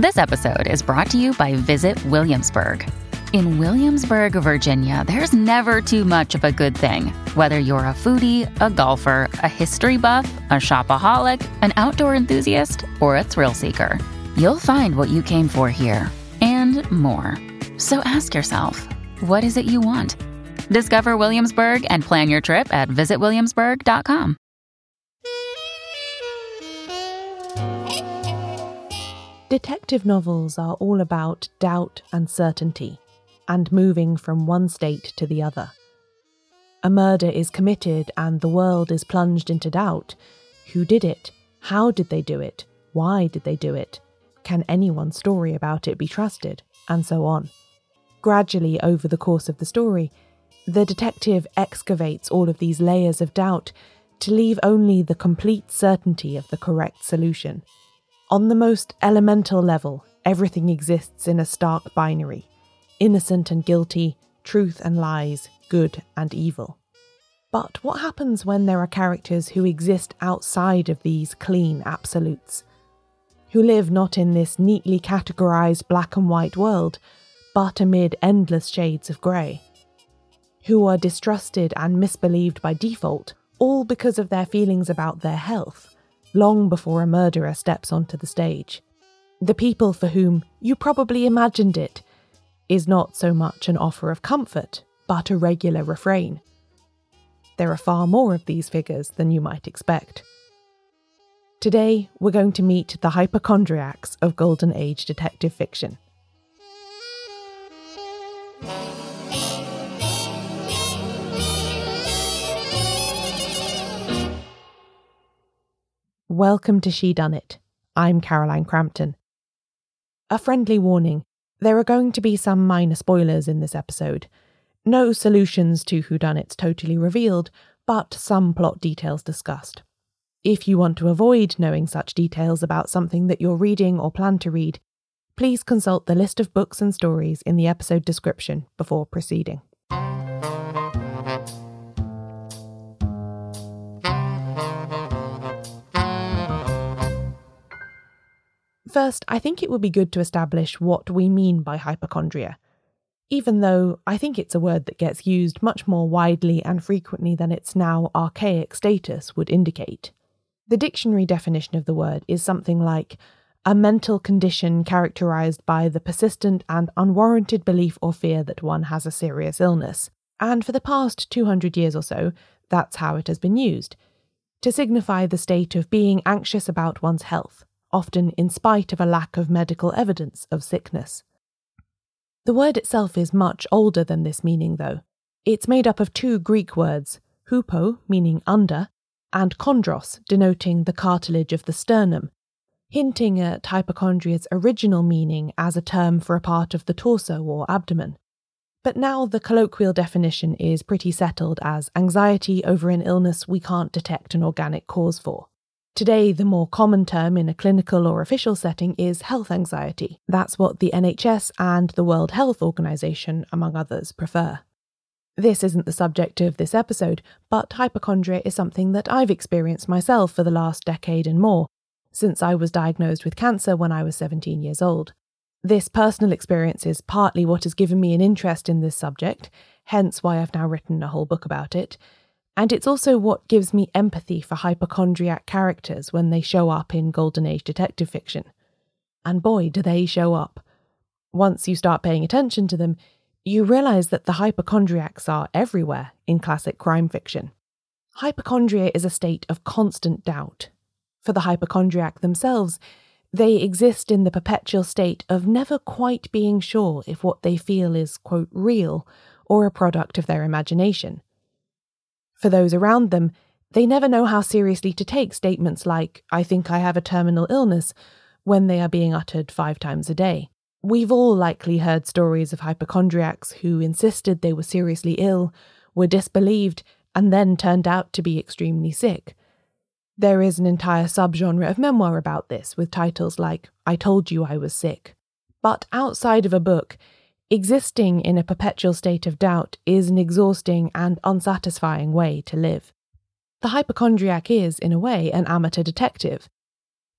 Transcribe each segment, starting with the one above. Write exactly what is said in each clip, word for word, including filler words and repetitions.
This episode is brought to you by Visit Williamsburg. In Williamsburg, Virginia, there's never too much of a good thing. Whether you're a foodie, a golfer, a history buff, a shopaholic, an outdoor enthusiast, or a thrill seeker, you'll find what you came for here and more. So ask yourself, what is it you want? Discover Williamsburg and plan your trip at visit williamsburg dot com. Detective novels are all about doubt and certainty, and moving from one state to the other. A murder is committed and the world is plunged into doubt. Who did it? How did they do it? Why did they do it? Can anyone's story about it be trusted? And so on. Gradually, over the course of the story, the detective excavates all of these layers of doubt to leave only the complete certainty of the correct solution. On the most elemental level, everything exists in a stark binary. Innocent and guilty, truth and lies, good and evil. But what happens when there are characters who exist outside of these clean absolutes? Who live not in this neatly categorized black and white world, but amid endless shades of grey? Who are distrusted and misbelieved by default, all because of their feelings about their health, long before a murderer steps onto the stage. The people for whom you probably imagined it is not so much an offer of comfort, but a regular refrain. There are far more of these figures than you might expect. Today, we're going to meet the hypochondriacs of Golden Age detective fiction. Welcome to She Done It. I'm Caroline Crampton. A friendly warning, there are going to be some minor spoilers in this episode. No solutions to whodunits totally revealed, but some plot details discussed. If you want to avoid knowing such details about something that you're reading or plan to read, please consult the list of books and stories in the episode description before proceeding. First, I think it would be good to establish what we mean by hypochondria, even though I think it's a word that gets used much more widely and frequently than its now archaic status would indicate. The dictionary definition of the word is something like a mental condition characterized by the persistent and unwarranted belief or fear that one has a serious illness. And for the past two hundred years or so, that's how it has been used, to signify the state of being anxious about one's health, often in spite of a lack of medical evidence of sickness. The word itself is much older than this meaning, though. It's made up of two Greek words, hupo, meaning under, and chondros, denoting the cartilage of the sternum, hinting at hypochondria's original meaning as a term for a part of the torso or abdomen. But now the colloquial definition is pretty settled as anxiety over an illness we can't detect an organic cause for. Today, the more common term in a clinical or official setting is health anxiety. That's what the N H S and the World Health Organization, among others, prefer. This isn't the subject of this episode, but hypochondria is something that I've experienced myself for the last decade and more, since I was diagnosed with cancer when I was seventeen years old. This personal experience is partly what has given me an interest in this subject, hence why I've now written a whole book about it. And it's also what gives me empathy for hypochondriac characters when they show up in Golden Age detective fiction. And boy, do they show up. Once you start paying attention to them, you realise that the hypochondriacs are everywhere in classic crime fiction. Hypochondria is a state of constant doubt. For the hypochondriac themselves, they exist in the perpetual state of never quite being sure if what they feel is, quote, real or a product of their imagination. For those around them, they never know how seriously to take statements like, I think I have a terminal illness, when they are being uttered five times a day. We've all likely heard stories of hypochondriacs who insisted they were seriously ill, were disbelieved, and then turned out to be extremely sick. There is an entire subgenre of memoir about this, with titles like I Told You I Was Sick. But outside of a book, existing in a perpetual state of doubt is an exhausting and unsatisfying way to live. The hypochondriac is, in a way, an amateur detective.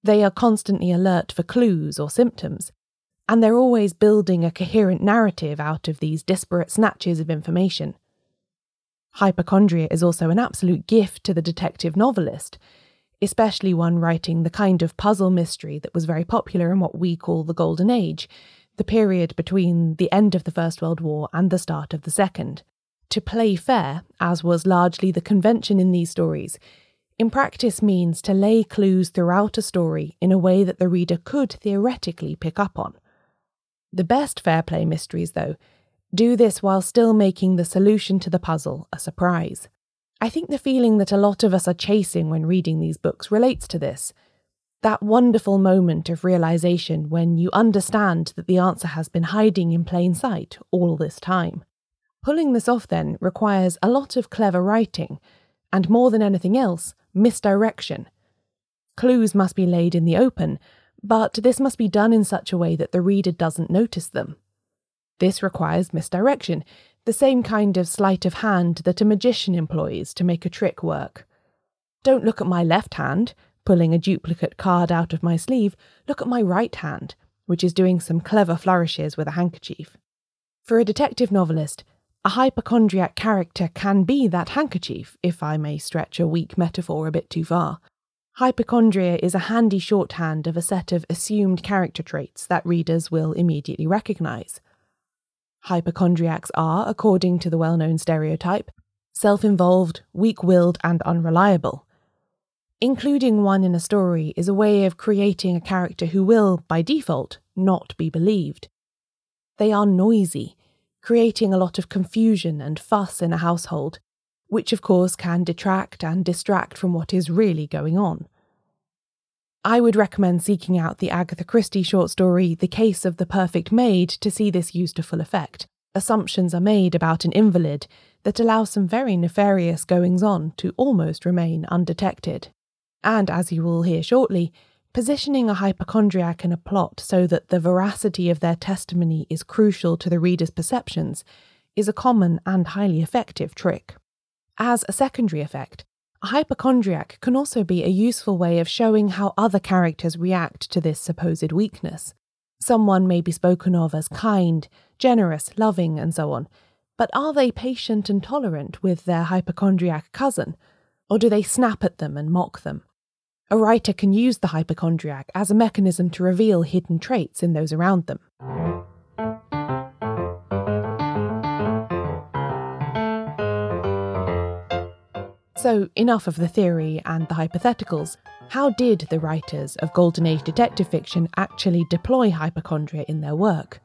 They are constantly alert for clues or symptoms, and they're always building a coherent narrative out of these disparate snatches of information. Hypochondria is also an absolute gift to the detective novelist, especially one writing the kind of puzzle mystery that was very popular in what we call the Golden Age, the period between the end of the First World War and the start of the Second. To play fair, as was largely the convention in these stories, in practice means to lay clues throughout a story in a way that the reader could theoretically pick up on. The best fair play mysteries, though, do this while still making the solution to the puzzle a surprise. I think the feeling that a lot of us are chasing when reading these books relates to this. That wonderful moment of realization when you understand that the answer has been hiding in plain sight all this time. Pulling this off, then, requires a lot of clever writing, and more than anything else, misdirection. Clues must be laid in the open, but this must be done in such a way that the reader doesn't notice them. This requires misdirection, the same kind of sleight of hand that a magician employs to make a trick work. Don't look at my left hand, pulling a duplicate card out of my sleeve, look at my right hand, which is doing some clever flourishes with a handkerchief. For a detective novelist, a hypochondriac character can be that handkerchief, if I may stretch a weak metaphor a bit too far. Hypochondria is a handy shorthand of a set of assumed character traits that readers will immediately recognise. Hypochondriacs are, according to the well-known stereotype, self-involved, weak-willed and unreliable. Including one in a story is a way of creating a character who will, by default, not be believed. They are noisy, creating a lot of confusion and fuss in a household, which of course can detract and distract from what is really going on. I would recommend seeking out the Agatha Christie short story The Case of the Perfect Maid to see this used to full effect. Assumptions are made about an invalid that allow some very nefarious goings-on to almost remain undetected. And, as you will hear shortly, positioning a hypochondriac in a plot so that the veracity of their testimony is crucial to the reader's perceptions is a common and highly effective trick. As a secondary effect, a hypochondriac can also be a useful way of showing how other characters react to this supposed weakness. Someone may be spoken of as kind, generous, loving, and so on, but are they patient and tolerant with their hypochondriac cousin, or do they snap at them and mock them? A writer can use the hypochondriac as a mechanism to reveal hidden traits in those around them. So, enough of the theory and the hypotheticals. How did the writers of Golden Age detective fiction actually deploy hypochondria in their work?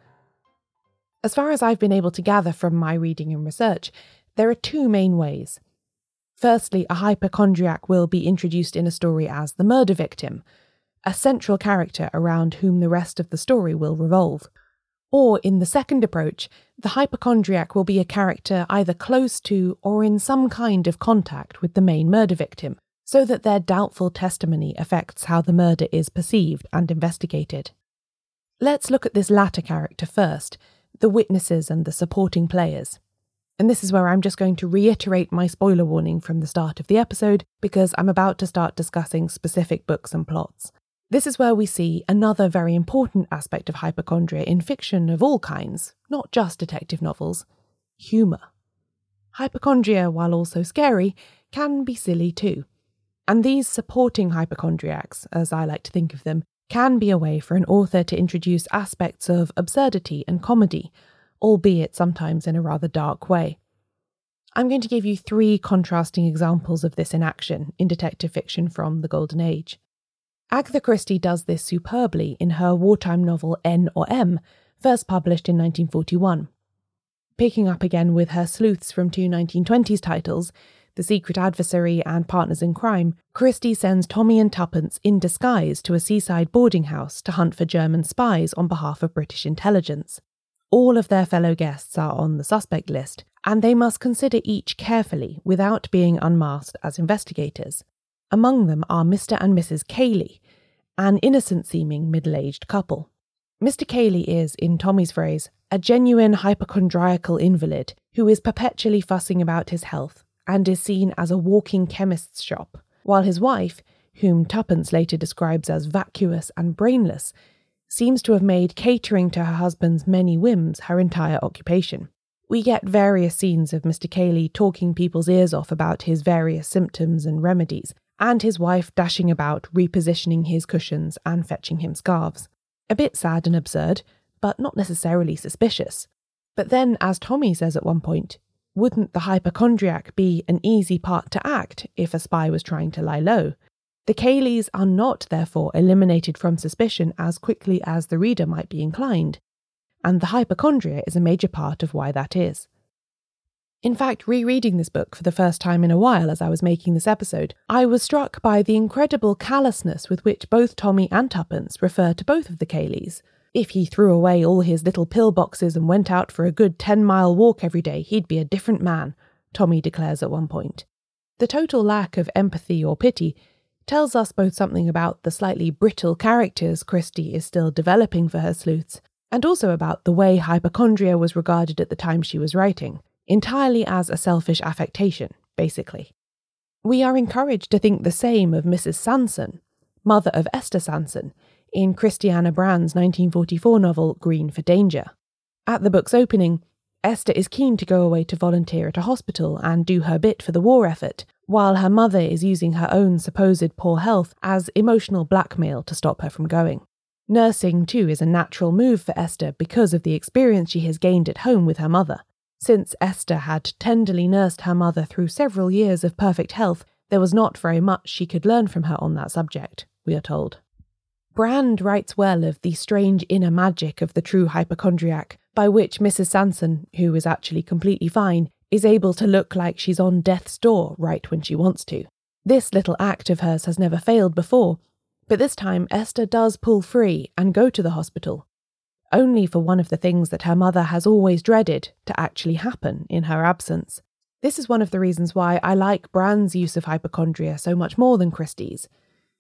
As far as I've been able to gather from my reading and research, there are two main ways. Firstly, a hypochondriac will be introduced in a story as the murder victim, a central character around whom the rest of the story will revolve. Or, in the second approach, the hypochondriac will be a character either close to or in some kind of contact with the main murder victim, so that their doubtful testimony affects how the murder is perceived and investigated. Let's look at this latter character first, the witnesses and the supporting players. And this is where I'm just going to reiterate my spoiler warning from the start of the episode, because I'm about to start discussing specific books and plots. This is where we see another very important aspect of hypochondria in fiction of all kinds, not just detective novels: humour. Hypochondria, while also scary, can be silly too. And these supporting hypochondriacs, as I like to think of them, can be a way for an author to introduce aspects of absurdity and comedy, albeit sometimes in a rather dark way. I'm going to give you three contrasting examples of this in action in detective fiction from the Golden Age. Agatha Christie does this superbly in her wartime novel N or M, first published in nineteen forty-one. Picking up again with her sleuths from two nineteen twenties titles, The Secret Adversary and Partners in Crime, Christie sends Tommy and Tuppence in disguise to a seaside boarding house to hunt for German spies on behalf of British intelligence. All of their fellow guests are on the suspect list, and they must consider each carefully without being unmasked as investigators. Among them are Mister and Missus Cayley, an innocent-seeming middle-aged couple. Mister Cayley is, in Tommy's phrase, a genuine hypochondriacal invalid who is perpetually fussing about his health and is seen as a walking chemist's shop, while his wife, whom Tuppence later describes as vacuous and brainless, seems to have made catering to her husband's many whims her entire occupation. We get various scenes of Mister Cayley talking people's ears off about his various symptoms and remedies, and his wife dashing about repositioning his cushions and fetching him scarves. A bit sad and absurd, but not necessarily suspicious. But then, as Tommy says at one point, wouldn't the hypochondriac be an easy part to act if a spy was trying to lie low? The Cayleys are not, therefore, eliminated from suspicion as quickly as the reader might be inclined, and the hypochondria is a major part of why that is. In fact, rereading this book for the first time in a while as I was making this episode, I was struck by the incredible callousness with which both Tommy and Tuppence refer to both of the Cayleys. If he threw away all his little pill boxes and went out for a good ten-mile walk every day, he'd be a different man, Tommy declares at one point. The total lack of empathy or pity tells us both something about the slightly brittle characters Christie is still developing for her sleuths, and also about the way hypochondria was regarded at the time she was writing, entirely as a selfish affectation, basically. We are encouraged to think the same of Missus Sanson, mother of Esther Sanson, in Christiana Brand's nineteen forty-four novel Green for Danger. At the book's opening, Esther is keen to go away to volunteer at a hospital and do her bit for the war effort, while her mother is using her own supposed poor health as emotional blackmail to stop her from going. Nursing, too, is a natural move for Esther because of the experience she has gained at home with her mother. Since Esther had tenderly nursed her mother through several years of perfect health, there was not very much she could learn from her on that subject, we are told. Brand writes well of the strange inner magic of the true hypochondriac, by which Missus Sanson, who is actually completely fine, is able to look like she's on death's door right when she wants to. This little act of hers has never failed before, but this time Esther does pull free and go to the hospital, only for one of the things that her mother has always dreaded to actually happen in her absence. This is one of the reasons why I like Brand's use of hypochondria so much more than Christie's.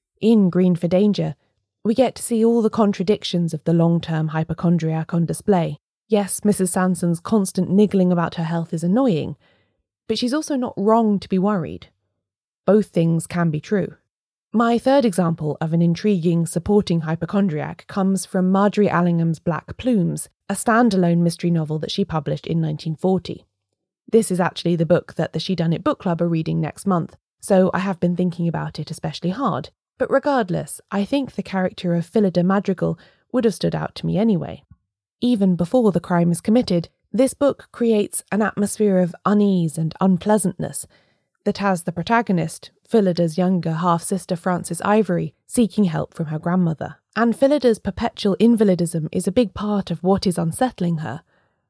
In Green for Danger, we get to see all the contradictions of the long-term hypochondriac on display. Yes, Missus Sanson's constant niggling about her health is annoying, but she's also not wrong to be worried. Both things can be true. My third example of an intriguing supporting hypochondriac comes from Marjorie Allingham's Black Plumes, a standalone mystery novel that she published in nineteen forty. This is actually the book that the She Done It book club are reading next month, so I have been thinking about it especially hard. But regardless, I think the character of Phillida Madrigal would have stood out to me anyway. Even before the crime is committed, this book creates an atmosphere of unease and unpleasantness that has the protagonist, Phillida's younger half-sister Frances Ivory, seeking help from her grandmother. And Phillida's perpetual invalidism is a big part of what is unsettling her.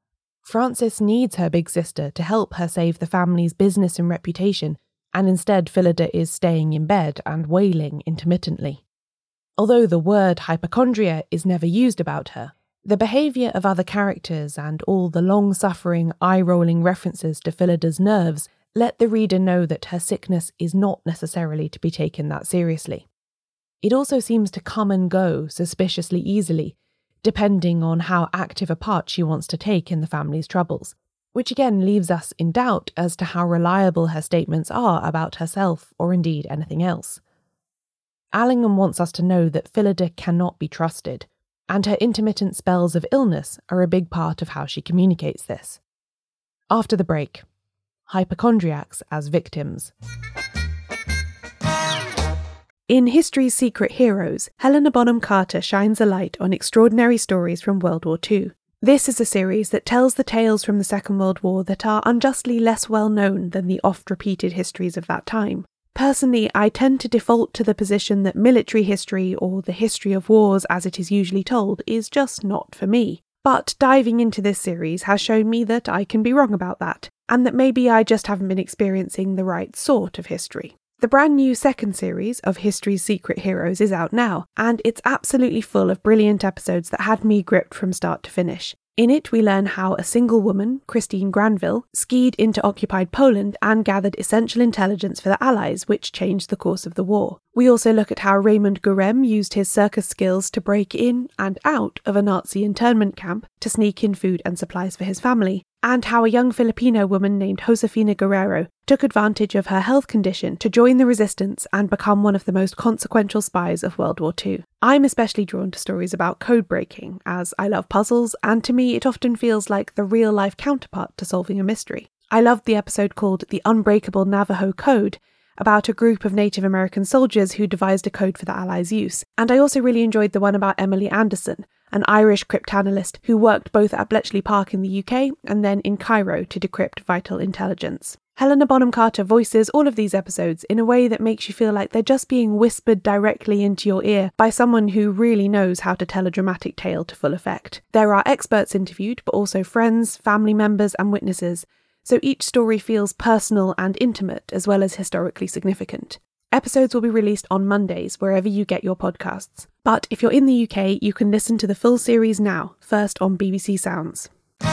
Frances needs her big sister to help her save the family's business and reputation, and instead Phillida is staying in bed and wailing intermittently. Although the word hypochondria is never used about her, the behaviour of other characters and all the long-suffering, eye-rolling references to Phillida's nerves let the reader know that her sickness is not necessarily to be taken that seriously. It also seems to come and go suspiciously easily, depending on how active a part she wants to take in the family's troubles, which again leaves us in doubt as to how reliable her statements are about herself or indeed anything else. Allingham wants us to know that Phillida cannot be trusted, and her intermittent spells of illness are a big part of how she communicates this. After the break, hypochondriacs as victims. In History's Secret Heroes, Helena Bonham Carter shines a light on extraordinary stories from World War Two. This is a series that tells the tales from the Second World War that are unjustly less well known than the oft-repeated histories of that time. Personally, I tend to default to the position that military history, or the history of wars as it is usually told, is just not for me. But diving into this series has shown me that I can be wrong about that, and that maybe I just haven't been experiencing the right sort of history. The brand new second series of History's Secret Heroes is out now, and it's absolutely full of brilliant episodes that had me gripped from start to finish. In it, we learn how a single woman, Christine Granville, skied into occupied Poland and gathered essential intelligence for the Allies, which changed the course of the war. We also look at how Raymond Gurem used his circus skills to break in and out of a Nazi internment camp to sneak in food and supplies for his family, and how a young Filipino woman named Josefina Guerrero took advantage of her health condition to join the resistance and become one of the most consequential spies of World War Two. I'm especially drawn to stories about code breaking, as I love puzzles, and to me it often feels like the real-life counterpart to solving a mystery. I loved the episode called The Unbreakable Navajo Code, about a group of Native American soldiers who devised a code for the Allies' use. And I also really enjoyed the one about Emily Anderson, an Irish cryptanalyst who worked both at Bletchley Park in the U K and then in Cairo to decrypt vital intelligence. Helena Bonham Carter voices all of these episodes in a way that makes you feel like they're just being whispered directly into your ear by someone who really knows how to tell a dramatic tale to full effect. There are experts interviewed, but also friends, family members and witnesses, so each story feels personal and intimate as well as historically significant. Episodes will be released on Mondays wherever you get your podcasts. But if you're in the U K, you can listen to the full series now, first on B B C Sounds.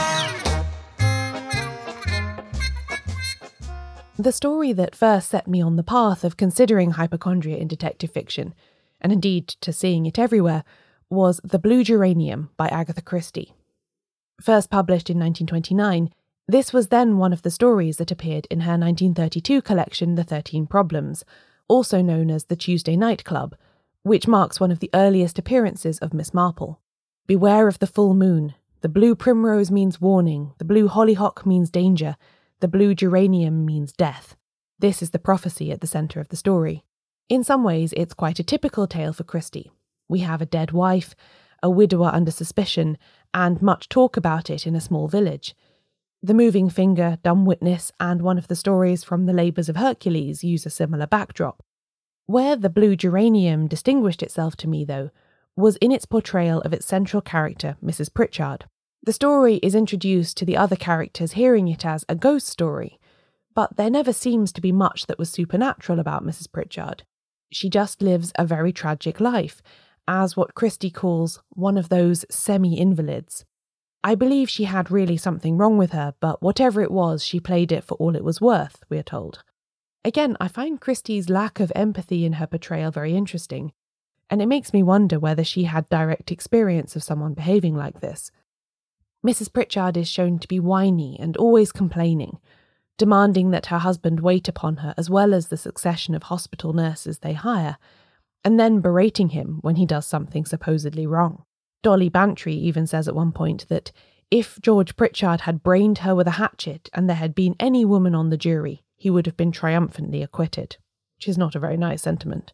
The story that first set me on the path of considering hypochondria in detective fiction, and indeed to seeing it everywhere, was The Blue Geranium by Agatha Christie. First published in nineteen twenty-nine, this was then one of the stories that appeared in her nineteen thirty-two collection The Thirteen Problems, also known as The Tuesday Night Club, which marks one of the earliest appearances of Miss Marple. Beware of the full moon. The blue primrose means warning. The blue hollyhock means danger. The blue geranium means death. This is the prophecy at the centre of the story. In some ways, it's quite a typical tale for Christie. We have a dead wife, a widower under suspicion, and much talk about it in a small village. The Moving Finger, Dumb Witness, and one of the stories from The Labours of Hercules use a similar backdrop. Where The Blue Geranium distinguished itself to me, though, was in its portrayal of its central character, Missus Pritchard. The story is introduced to the other characters hearing it as a ghost story, but there never seems to be much that was supernatural about Missus Pritchard. She just lives a very tragic life, as what Christie calls one of those semi-invalids. I believe she had really something wrong with her, but whatever it was, she played it for all it was worth, we're told. Again, I find Christie's lack of empathy in her portrayal very interesting, and it makes me wonder whether she had direct experience of someone behaving like this. Missus Pritchard is shown to be whiny and always complaining, demanding that her husband wait upon her as well as the succession of hospital nurses they hire, and then berating him when he does something supposedly wrong. Dolly Bantry even says at one point that if George Pritchard had brained her with a hatchet and there had been any woman on the jury, he would have been triumphantly acquitted, which is not a very nice sentiment.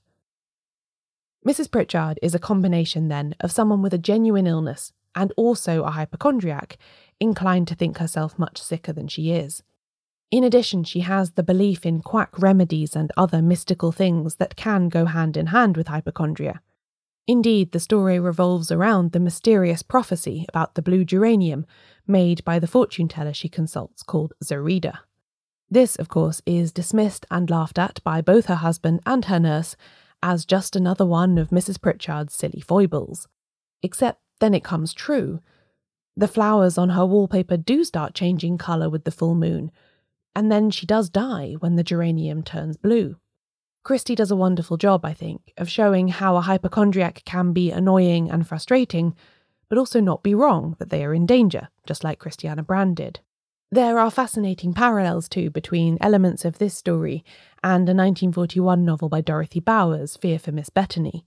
Missus Pritchard is a combination, then, of someone with a genuine illness and also a hypochondriac, inclined to think herself much sicker than she is. In addition, she has the belief in quack remedies and other mystical things that can go hand in hand with hypochondria. Indeed, the story revolves around the mysterious prophecy about the blue geranium made by the fortune teller she consults called Zarida. This, of course, is dismissed and laughed at by both her husband and her nurse as just another one of Missus Pritchard's silly foibles. Except then it comes true. The flowers on her wallpaper do start changing colour with the full moon, and then she does die when the geranium turns blue. Christie does a wonderful job, I think, of showing how a hypochondriac can be annoying and frustrating, but also not be wrong that they are in danger, just like Christiana Brand did. There are fascinating parallels, too, between elements of this story and a nineteen forty-one novel by Dorothy Bowers, Fear for Miss Bethany.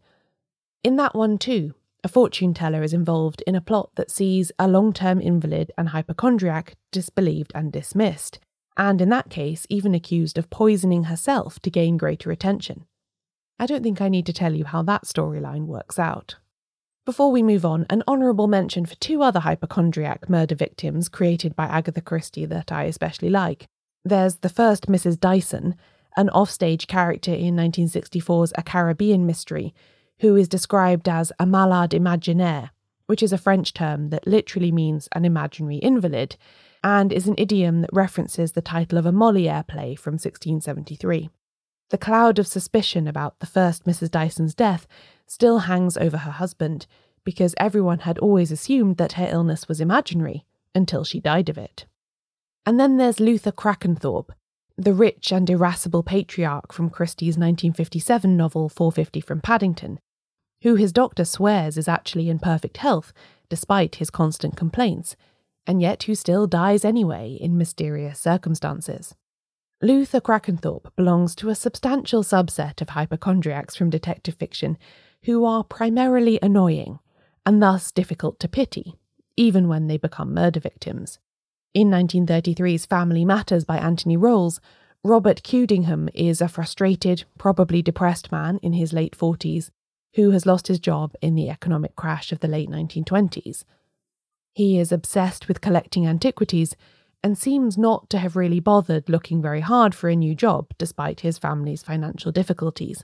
In that one, too, a fortune teller is involved in a plot that sees a long-term invalid and hypochondriac disbelieved and dismissed, and in that case even accused of poisoning herself to gain greater attention. I don't think I need to tell you how that storyline works out. Before we move on, an honourable mention for two other hypochondriac murder victims created by Agatha Christie that I especially like. There's the first Missus Dyson, an offstage character in nineteen sixty-four's A Caribbean Mystery, who is described as a malade imaginaire, which is a French term that literally means an imaginary invalid, and is an idiom that references the title of a Molière play from sixteen seventy-three. The cloud of suspicion about the first Missus Dyson's death still hangs over her husband, because everyone had always assumed that her illness was imaginary, until she died of it. And then there's Luther Crackenthorpe, the rich and irascible patriarch from Christie's nineteen fifty-seven novel four fifty from Paddington, who his doctor swears is actually in perfect health, despite his constant complaints, and yet who still dies anyway in mysterious circumstances. Luther Crackenthorpe belongs to a substantial subset of hypochondriacs from detective fiction who are primarily annoying and thus difficult to pity, even when they become murder victims. In nineteen thirty-three's Family Matters by Anthony Rolls, Robert Cudingham is a frustrated, probably depressed man in his late forties who has lost his job in the economic crash of the late nineteen twenties. He is obsessed with collecting antiquities and seems not to have really bothered looking very hard for a new job despite his family's financial difficulties.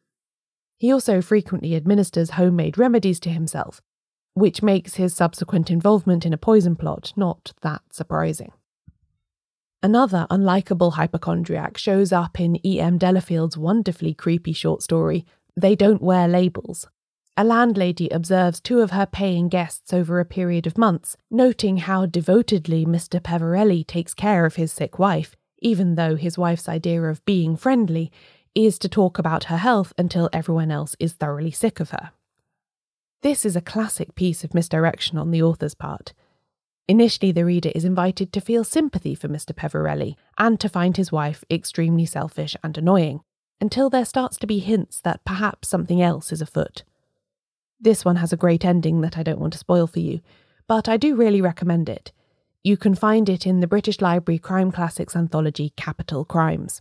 He also frequently administers homemade remedies to himself, which makes his subsequent involvement in a poison plot not that surprising. Another unlikable hypochondriac shows up in E M Delafield's wonderfully creepy short story, They Don't Wear Labels. A landlady observes two of her paying guests over a period of months, noting how devotedly Mister Peverelli takes care of his sick wife, even though his wife's idea of being friendly is to talk about her health until everyone else is thoroughly sick of her. This is a classic piece of misdirection on the author's part. Initially, the reader is invited to feel sympathy for Mister Peverelli and to find his wife extremely selfish and annoying, until there starts to be hints that perhaps something else is afoot. This one has a great ending that I don't want to spoil for you, but I do really recommend it. You can find it in the British Library Crime Classics anthology Capital Crimes.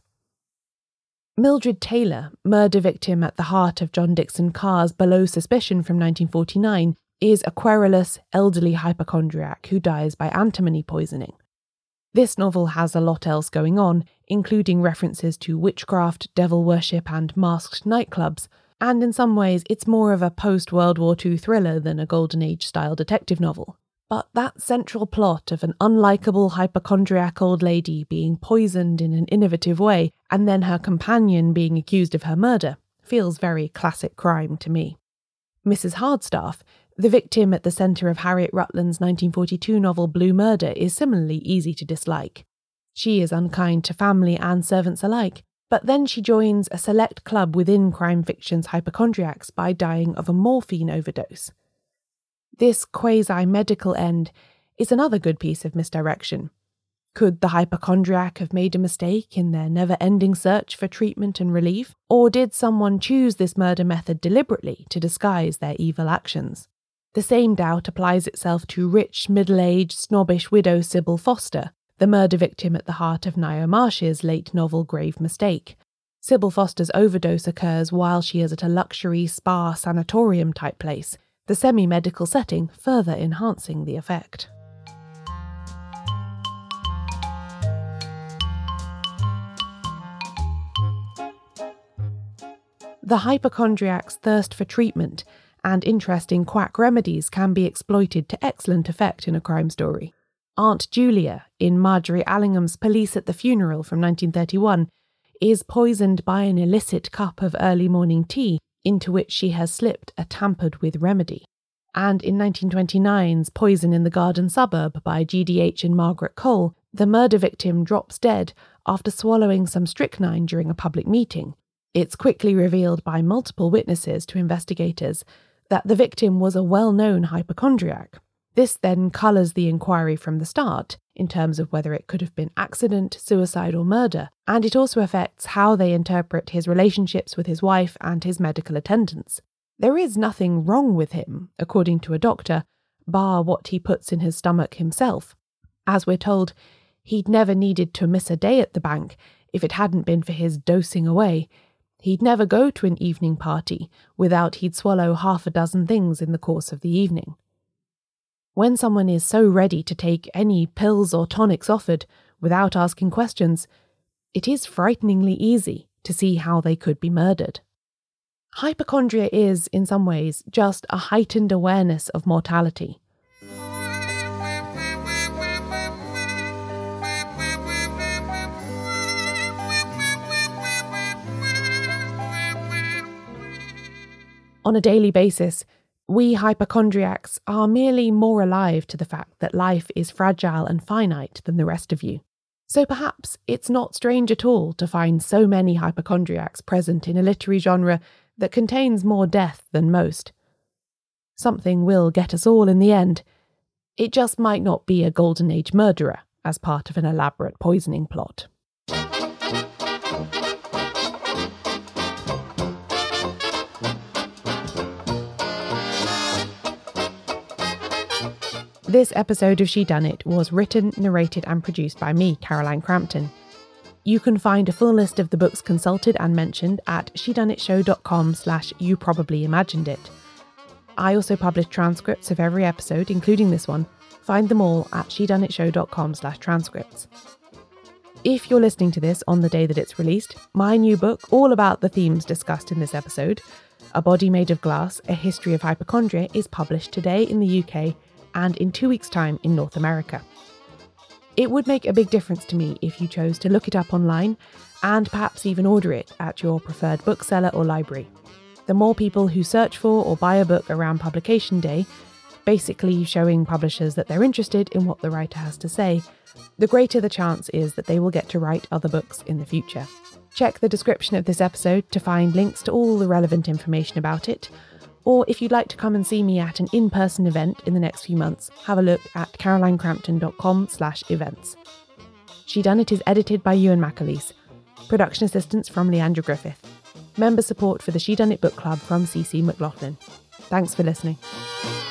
Mildred Taylor, murder victim at the heart of John Dickson Carr's Below Suspicion from nineteen forty-nine, is a querulous, elderly hypochondriac who dies by antimony poisoning. This novel has a lot else going on, including references to witchcraft, devil worship and masked nightclubs, and in some ways it's more of a post-World War Two thriller than a Golden Age-style detective novel. But that central plot of an unlikable hypochondriac old lady being poisoned in an innovative way and then her companion being accused of her murder feels very classic crime to me. Missus Hardstaff, the victim at the centre of Harriet Rutland's nineteen forty-two novel Blue Murder, is similarly easy to dislike. She is unkind to family and servants alike, but then she joins a select club within crime fiction's hypochondriacs by dying of a morphine overdose. This quasi-medical end is another good piece of misdirection. Could the hypochondriac have made a mistake in their never-ending search for treatment and relief, or did someone choose this murder method deliberately to disguise their evil actions? The same doubt applies itself to rich, middle-aged, snobbish widow Sybil Foster, the murder victim at the heart of Ngaio Marsh's late novel Grave Mistake. Sybil Foster's overdose occurs while she is at a luxury spa sanatorium-type place, the semi-medical setting further enhancing the effect. The hypochondriac's thirst for treatment and interest in quack remedies can be exploited to excellent effect in a crime story. Aunt Julia, in Marjorie Allingham's Police at the Funeral from nineteen thirty-one, is poisoned by an illicit cup of early morning tea into which she has slipped a tampered with remedy. And in nineteen twenty-nine's Poison in the Garden Suburb by G D H and Margaret Cole, the murder victim drops dead after swallowing some strychnine during a public meeting. It's quickly revealed by multiple witnesses to investigators that the victim was a well-known hypochondriac. This then colours the inquiry from the start, in terms of whether it could have been accident, suicide or murder, and it also affects how they interpret his relationships with his wife and his medical attendants. There is nothing wrong with him, according to a doctor, bar what he puts in his stomach himself. As we're told, he'd never needed to miss a day at the bank if it hadn't been for his dosing away. He'd never go to an evening party without he'd swallow half a dozen things in the course of the evening. When someone is so ready to take any pills or tonics offered without asking questions, it is frighteningly easy to see how they could be murdered. Hypochondria is, in some ways, just a heightened awareness of mortality. On a daily basis, we hypochondriacs are merely more alive to the fact that life is fragile and finite than the rest of you. So perhaps it's not strange at all to find so many hypochondriacs present in a literary genre that contains more death than most. Something will get us all in the end. It just might not be a Golden Age murderer as part of an elaborate poisoning plot. This episode of She Done It was written, narrated and produced by me, Caroline Crampton. You can find a full list of the books consulted and mentioned at shedoneitshow.com slash you probably imagined it. I also publish transcripts of every episode, including this one. Find them all at shedoneitshow.com slash transcripts. If you're listening to this on the day that it's released, my new book, all about the themes discussed in this episode, A Body Made of Glass, A History of Hypochondria, is published today in the U K and in two weeks' time in North America. It would make a big difference to me if you chose to look it up online and perhaps even order it at your preferred bookseller or library. The more people who search for or buy a book around publication day, basically showing publishers that they're interested in what the writer has to say, the greater the chance is that they will get to write other books in the future. Check the description of this episode to find links to all the relevant information about it, or if you'd like to come and see me at an in-person event in the next few months, have a look at carolinecrampton.com slash events. She Done It is edited by Ewan McAleese. Production assistance from Leandra Griffith. Member support for the She Done It book club from C C McLaughlin. Thanks for listening.